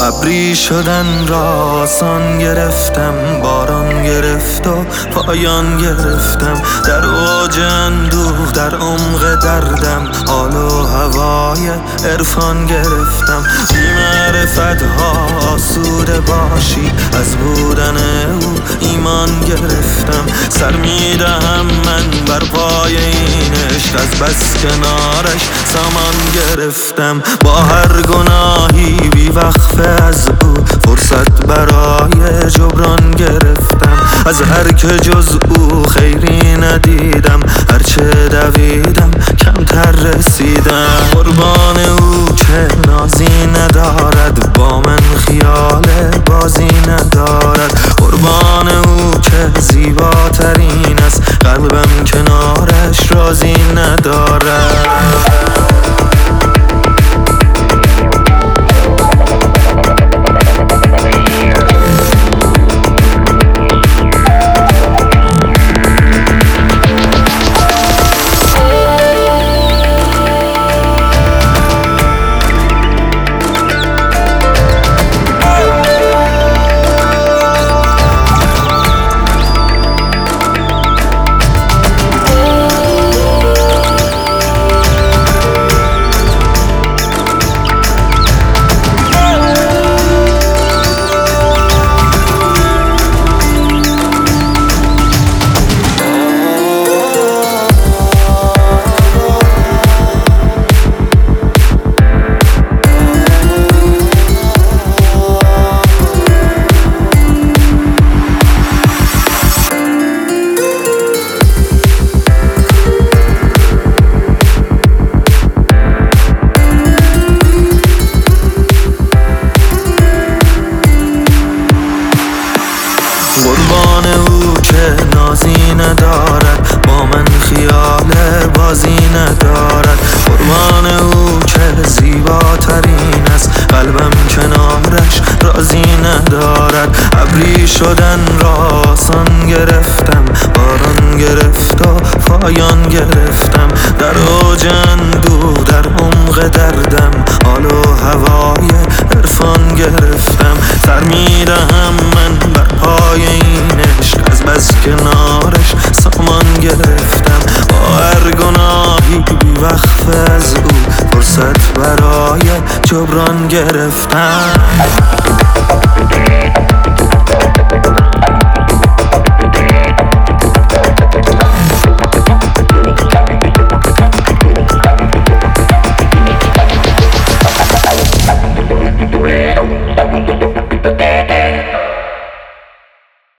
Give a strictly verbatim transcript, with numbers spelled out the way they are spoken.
ابری شدن را آسان گرفتم، باران گرفت و پایان گرفتم. در اوج اندوه در عمق دردم حال و هوای عرفان گرفتم. بی معرفت ها آسوده باشی، از بودن او ایمان گرفتم. سر میدهم من بر پای این عشق، از بس کنارش سامان گرفتم. با هر گناهی بی وقفه از او فرصت برای جبران گرفتم. از هر که جز او خیری ندیدم، هرچه دویدم کمتر رسیدم. قربان او که نازی ندارد، با من خیال بازی ندارد. قربان او که زیباترین است، قلبم کنارش راضی ندارد. قربان او که نازی ندارد، با من خیال بازی ندارد. قربان او که زیباترین است، قلبم کنارش راضی ندارد. ابری شدن را آسان گرفتم، باران گرفت و پایان گرفتم. در اوج اندوه در عمق دردم حال و هوای عرفان گرفتم. سر میدهم من بر پای این عشق، از بس کنارش سامان گرفتم. با هر گناهی بی وقفه از او فرصت برای جبران گرفتم.